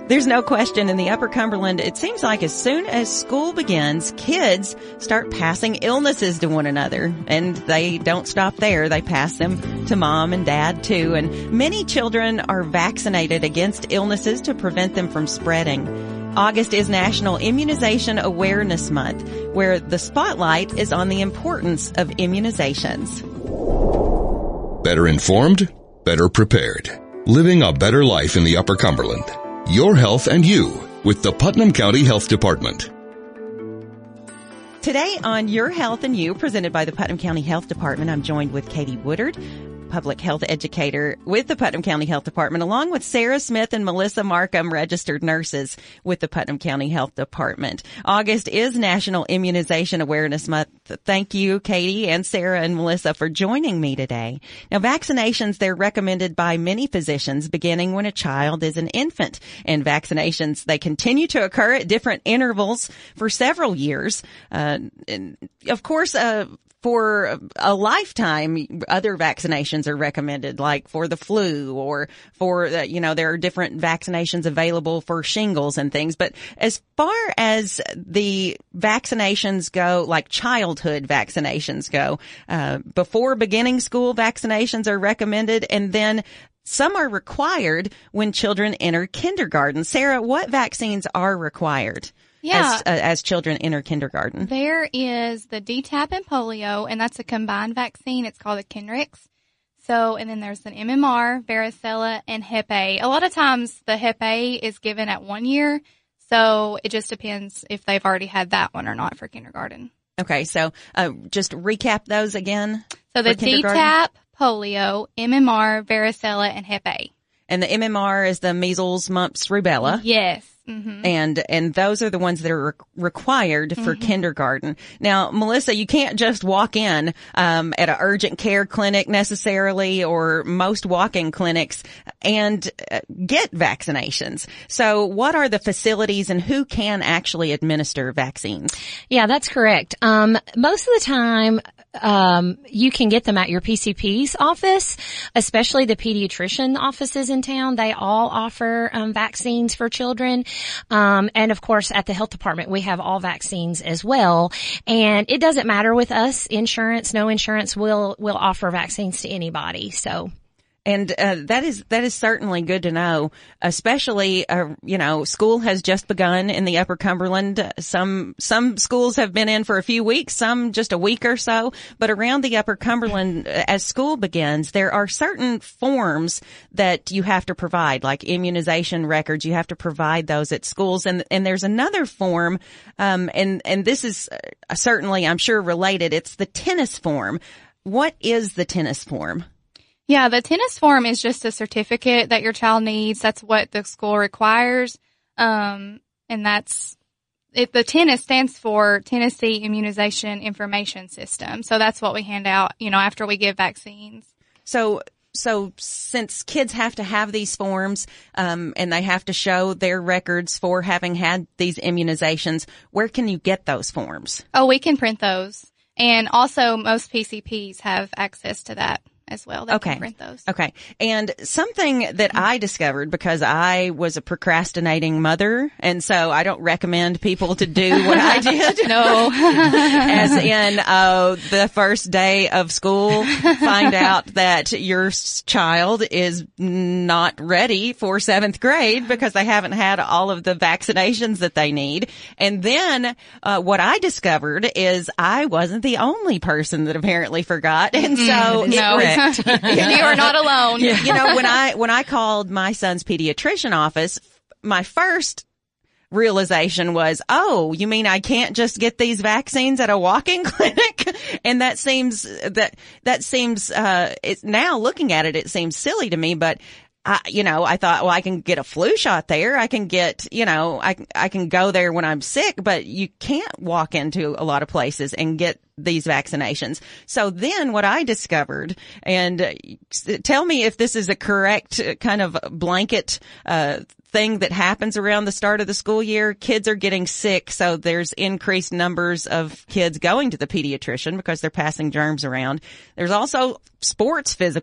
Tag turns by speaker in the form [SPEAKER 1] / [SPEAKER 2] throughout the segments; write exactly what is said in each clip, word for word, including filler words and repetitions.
[SPEAKER 1] There's no question in the Upper Cumberland, it seems like as soon as school begins, kids start passing illnesses to one another. And they don't stop there. They pass them to mom and dad too. And many children are vaccinated against illnesses to prevent them from spreading. August is National Immunization Awareness Month, where the spotlight is on the importance of immunizations.
[SPEAKER 2] Better informed, better prepared. Living a better life in the Upper Cumberland. Your health and you with the Putnam County Health Department.
[SPEAKER 1] Today on Your Health and You, presented by the Putnam County Health Department, I'm joined with Katie Woodard, public health educator with the Putnam County Health Department, along with Sarah Smith and Melissa Markham, registered nurses with the Putnam County Health Department. August is National Immunization Awareness Month. Thank you, Katie and Sarah and Melissa, for joining me today. Now, vaccinations, they're recommended by many physicians beginning when a child is an infant. And vaccinations, they continue to occur at different intervals for several years. Uh, and of course, uh, For a lifetime, other vaccinations are recommended, like for the flu or for, uh, you know, there are different vaccinations available for shingles and things. But as far as the vaccinations go, like childhood vaccinations go, uh, before beginning school, vaccinations are recommended, and then some are required when children enter kindergarten. Sarah, what vaccines are required?
[SPEAKER 3] Yeah.
[SPEAKER 1] As, uh, as children enter kindergarten?
[SPEAKER 3] There is the D TAP and polio, and that's a combined vaccine. It's called the Kinrix. So, and then there's an M M R, varicella, and Hep A. A lot of times the Hep A is given at one year, so it just depends if they've already had that one or not for kindergarten.
[SPEAKER 1] Okay, so uh, just recap those again.
[SPEAKER 3] So the D TAP, polio, M M R, varicella, and Hep A.
[SPEAKER 1] And the M M R is the measles, mumps, rubella.
[SPEAKER 3] Yes. Mm-hmm.
[SPEAKER 1] And, and those are the ones that are re- required for
[SPEAKER 3] mm-hmm.
[SPEAKER 1] kindergarten. Now, Melissa, you can't just walk in, um, at an urgent care clinic necessarily, or most walk-in clinics, and uh, get vaccinations. So what are the facilities and who can actually administer vaccines?
[SPEAKER 4] Yeah, that's correct. Um, most of the time, Um, you can get them at your P C P's office, especially the pediatrician offices in town. They all offer um, vaccines for children. Um, and of course, at the health department, we have all vaccines as well. And it doesn't matter with us, insurance, no insurance, will will offer vaccines to anybody. So.
[SPEAKER 1] And uh, that is that is certainly good to know, especially uh, you know, school has just begun in the Upper Cumberland. Some some schools have been in for a few weeks, some just a week or so. But around the Upper Cumberland, as school begins, there are certain forms that you have to provide, like immunization records. You have to provide those at schools, and and there's another form, um, and and this is certainly, I'm sure, related. It's the tennis form. What is the tennis form?
[SPEAKER 3] Yeah, the tennis form is just a certificate that your child needs. That's what the school requires. Um, and that's, it, the tennis stands for Tennessee Immunization Information System. So that's what we hand out, you know, after we give vaccines.
[SPEAKER 1] So, so since kids have to have these forms, um, and they have to show their records for having had these immunizations, where can you get those forms?
[SPEAKER 3] Oh, we can print those. And also most P C Ps have access to that as well. They
[SPEAKER 1] okay.
[SPEAKER 3] can print those.
[SPEAKER 1] Okay. And something that I discovered, because I was a procrastinating mother, and so I don't recommend people to do what I did.
[SPEAKER 3] No.
[SPEAKER 1] As in, uh, the first day of school, find out that your child is not ready for seventh grade because they haven't had all of the vaccinations that they need. And then, uh, what I discovered is I wasn't the only person that apparently forgot. And so
[SPEAKER 3] mm,
[SPEAKER 1] it
[SPEAKER 3] no.
[SPEAKER 1] was
[SPEAKER 3] You are not alone.
[SPEAKER 1] You know, when I, when I called my son's pediatrician office, my first realization was, oh, you mean I can't just get these vaccines at a walk-in clinic? And that seems, that, that seems, uh, it's now looking at it, it seems silly to me, but I, you know, I thought, well, I can get a flu shot there. I can get, you know, I, I can go there when I'm sick, but you can't walk into a lot of places and get these vaccinations. So then what I discovered, and uh, tell me if this is a correct kind of blanket, uh, thing that happens around the start of the school year. Kids are getting sick, so there's increased numbers of kids going to the pediatrician because they're passing germs around. There's also sports physicals.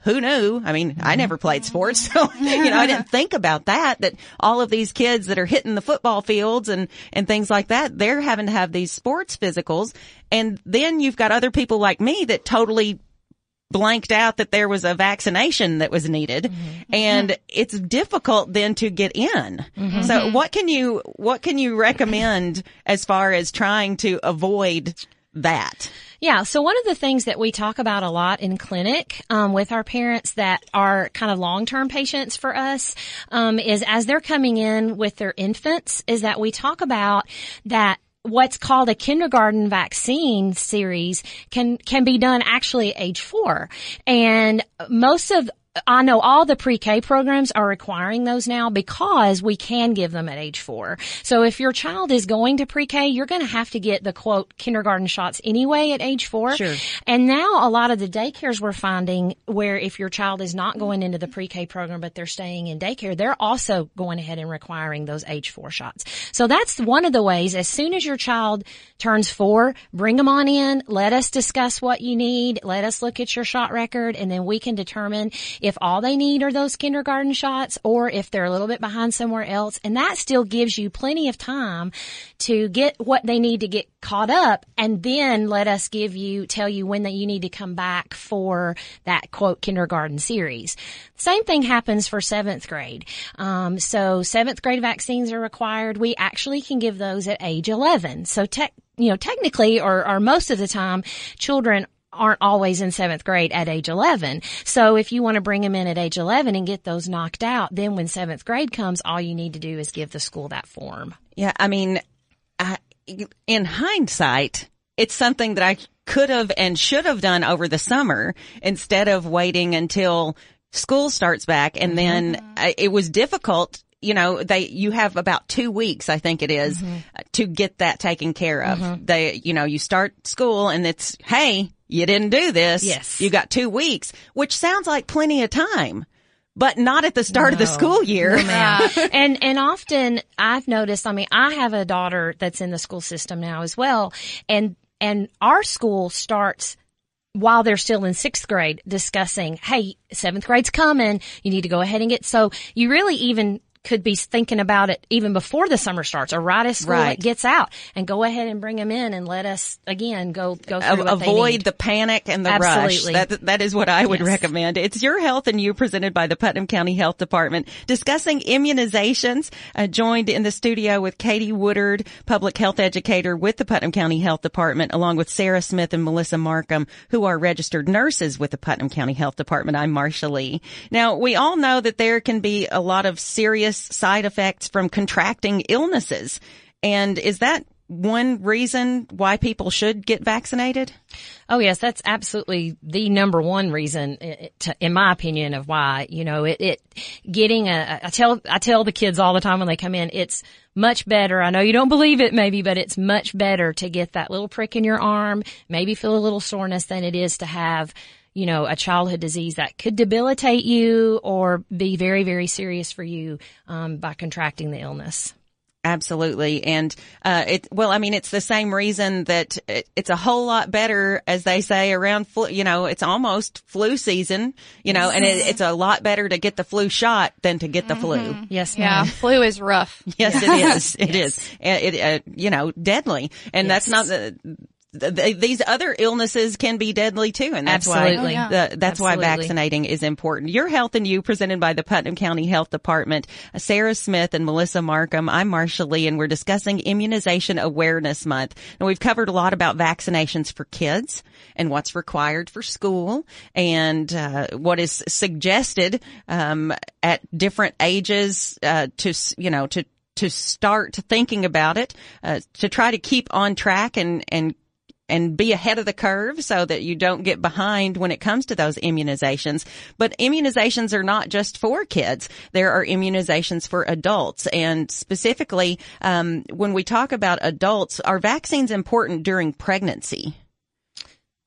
[SPEAKER 1] who knew? I mean, I never played sports, so, you know, I didn't think about that, that all of these kids that are hitting the football fields and, and things like that, they're having to have these sports physicals. And then you've got other people like me that totally blanked out that there was a vaccination that was needed. Mm-hmm. And it's difficult then to get in. Mm-hmm. So what can you, what can you recommend as far as trying to avoid that?
[SPEAKER 4] Yeah. So one of the things that we talk about a lot in clinic, um, with our parents that are kind of long-term patients for us, um, is as they're coming in with their infants, is that we talk about that what's called a kindergarten vaccine series can, can be done actually at age four. And most of, I know all the pre-K programs are requiring those now because we can give them at age four. So if your child is going to pre-K, you're going to have to get the quote kindergarten shots anyway at age four.
[SPEAKER 1] Sure.
[SPEAKER 4] And now a lot of the daycares we're finding where if your child is not going into the pre-K program but they're staying in daycare, they're also going ahead and requiring those age four shots. So that's one of the ways. As soon as your child turns four, bring them on in. Let us discuss what you need. Let us look at your shot record, and then we can determine if all they need are those kindergarten shots or if they're a little bit behind somewhere else. And that still gives you plenty of time to get what they need to get caught up, and then let us give you, tell you when that you need to come back for that quote kindergarten series. Same thing happens for seventh grade. Um, so seventh grade vaccines are required. We actually can give those at age eleven. So tech, you know, technically or, or most of the time, children aren't always in seventh grade at age eleven. So if you want to bring them in at age eleven and get those knocked out, then when seventh grade comes, all you need to do is give the school that form.
[SPEAKER 1] Yeah. I mean, I, in hindsight, it's something that I could have and should have done over the summer instead of waiting until school starts back. And then mm-hmm. uh, it was difficult. You know, they, you have about two weeks, I think it is, mm-hmm. to get that taken care of. Mm-hmm. They, you know, you start school and it's, hey, you didn't do this.
[SPEAKER 4] Yes.
[SPEAKER 1] You got two weeks, which sounds like plenty of time, but not at the start no. of the school year.
[SPEAKER 4] No, ma'am. and, and often I've noticed, I mean, I have a daughter that's in the school system now as well. And, and our school starts while they're still in sixth grade discussing, hey, seventh grade's coming. You need to go ahead and get, so you really even could be thinking about it even before the summer starts or right as school
[SPEAKER 1] right.
[SPEAKER 4] it gets out, and go ahead and bring them in and let us again go go through
[SPEAKER 1] a-
[SPEAKER 4] what
[SPEAKER 1] avoid
[SPEAKER 4] they need.
[SPEAKER 1] the panic and the
[SPEAKER 4] Absolutely.
[SPEAKER 1] rush. That that is what I would
[SPEAKER 4] Yes.
[SPEAKER 1] recommend. It's Your Health and You, presented by the Putnam County Health Department, discussing immunizations. Uh, joined in the studio with Katie Woodard, public health educator with the Putnam County Health Department, along with Sarah Smith and Melissa Markham, who are registered nurses with the Putnam County Health Department. I'm Marcia Lee. Now, we all know that there can be a lot of serious side effects from contracting illnesses. And is that one reason why people should get vaccinated?
[SPEAKER 4] Oh, yes, that's absolutely the number one reason, in my opinion, of why, you know, it, it, getting a, I tell, I tell the kids all the time when they come in, it's much better. I know you don't believe it maybe, but it's much better to get that little prick in your arm, maybe feel a little soreness, than it is to have, you know, a childhood disease that could debilitate you or be very, very serious for you, um, by contracting the illness.
[SPEAKER 1] Absolutely. And, uh, it, well, I mean, it's the same reason that it, it's a whole lot better, as they say, around flu, you know, it's almost flu season, you know, and it, it's a lot better to get the flu shot than to get the
[SPEAKER 3] mm-hmm.
[SPEAKER 1] flu.
[SPEAKER 4] Yes,
[SPEAKER 3] ma'am. Yeah, flu is rough.
[SPEAKER 1] Yes,
[SPEAKER 4] Yeah.
[SPEAKER 1] it is. It
[SPEAKER 4] Yes.
[SPEAKER 1] is. It, uh, you know, deadly. And
[SPEAKER 4] Yes.
[SPEAKER 1] that's not the, The, these other illnesses can be deadly too, and that's
[SPEAKER 4] Absolutely.
[SPEAKER 1] why the, that's
[SPEAKER 4] Absolutely.
[SPEAKER 1] why vaccinating is important. Your Health and You, presented by the Putnam County Health Department. Sarah Smith and Melissa Markham. I'm Marcia Lee, and we're discussing Immunization Awareness Month. And we've covered a lot about vaccinations for kids and what's required for school, and uh, what is suggested um, at different ages uh, to you know to to start thinking about it, uh, to try to keep on track and and and be ahead of the curve so that you don't get behind when it comes to those immunizations. But immunizations are not just for kids. There are immunizations for adults. And specifically, um, when we talk about adults, are vaccines important during pregnancy?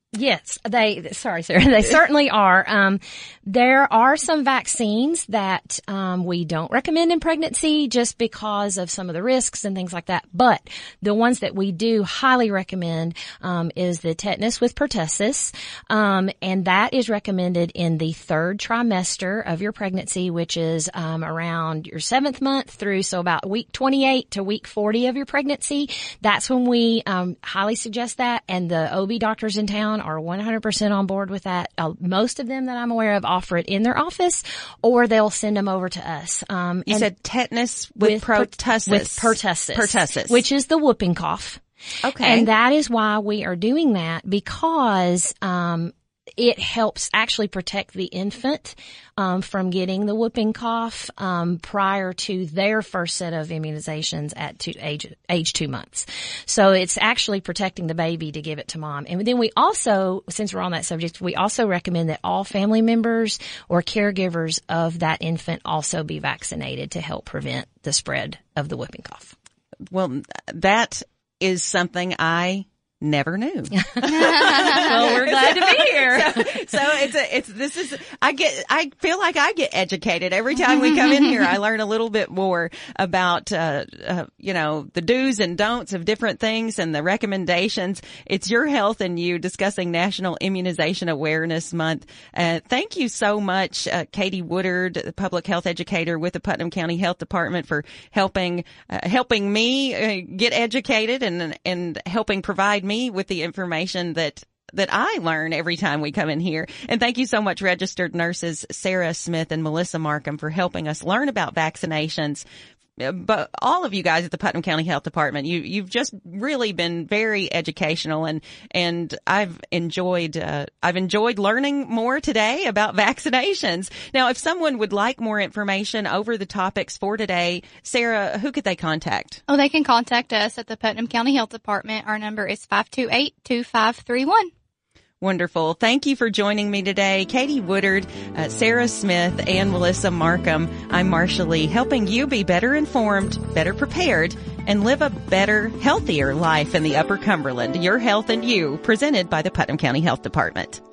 [SPEAKER 4] Yes, they, sorry, Sarah, they certainly are. Um, there are some vaccines that, um, we don't recommend in pregnancy just because of some of the risks and things like that. But the ones that we do highly recommend, um, is the tetanus with pertussis. Um, and that is recommended in the third trimester of your pregnancy, which is, um, around your seventh month through, so about week twenty-eight to week forty of your pregnancy. That's when we, um, highly suggest that. And the O B doctors in town are one hundred percent on board with that. Uh, most of them that I'm aware of offer it in their office, or they'll send them over to us. Um,
[SPEAKER 1] you said tetanus with, with pertussis.
[SPEAKER 4] With pertussis.
[SPEAKER 1] Pertussis.
[SPEAKER 4] Which is the whooping cough.
[SPEAKER 1] Okay.
[SPEAKER 4] And that is why we are doing that, because, um, it helps actually protect the infant um, from getting the whooping cough um, prior to their first set of immunizations at two, age age two months. So it's actually protecting the baby to give it to mom. And then we also, since we're on that subject, we also recommend that all family members or caregivers of that infant also be vaccinated to help prevent the spread of the whooping cough.
[SPEAKER 1] Well, that is something I never knew.
[SPEAKER 4] Well, we're glad to be here.
[SPEAKER 1] So, so it's a, it's, this is, I get, I feel like I get educated every time we come in here. I learn a little bit more about, uh, uh, you know, the do's and don'ts of different things and the recommendations. It's Your Health and You, discussing National Immunization Awareness Month. Uh, thank you so much, uh, Katie Woodard, the public health educator with the Putnam County Health Department, for helping, uh, helping me uh, get educated and, and helping provide me with the information that that I learn every time we come in here. And thank you so much, registered nurses Sarah Smith and Melissa Markham, for helping us learn about vaccinations. But all of you guys at the Putnam County Health Department, you, you've just really been very educational, and, and I've enjoyed, uh, I've enjoyed learning more today about vaccinations. Now, if someone would like more information over the topics for today, Sarah, who could they contact?
[SPEAKER 3] Oh, they can contact us at the Putnam County Health Department. Our number is five two eight, two five three one.
[SPEAKER 1] Wonderful. Thank you for joining me today. Katie Woodard, uh, Sarah Smith, and Melissa Markham. I'm Marsha Lee, helping you be better informed, better prepared, and live a better, healthier life in the Upper Cumberland. Your Health and You, presented by the Putnam County Health Department.